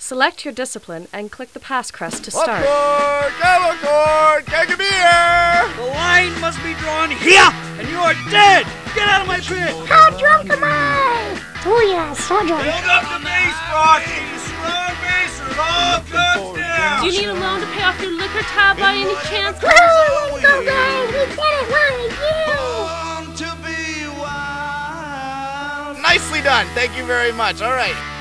Select your discipline and click the pass crest to start. Galacord, Kagabir! The line must be drawn here, and you are dead! Get out of my pit! How drunk am I? Oh yeah, so drunk. Build up the base, Rocky! Strong basers, all guns down! Do you need a loan to pay off your liquor tab by any chance? Woo! Let's go, guys! We did it! Nicely done. Thank you very much. All right.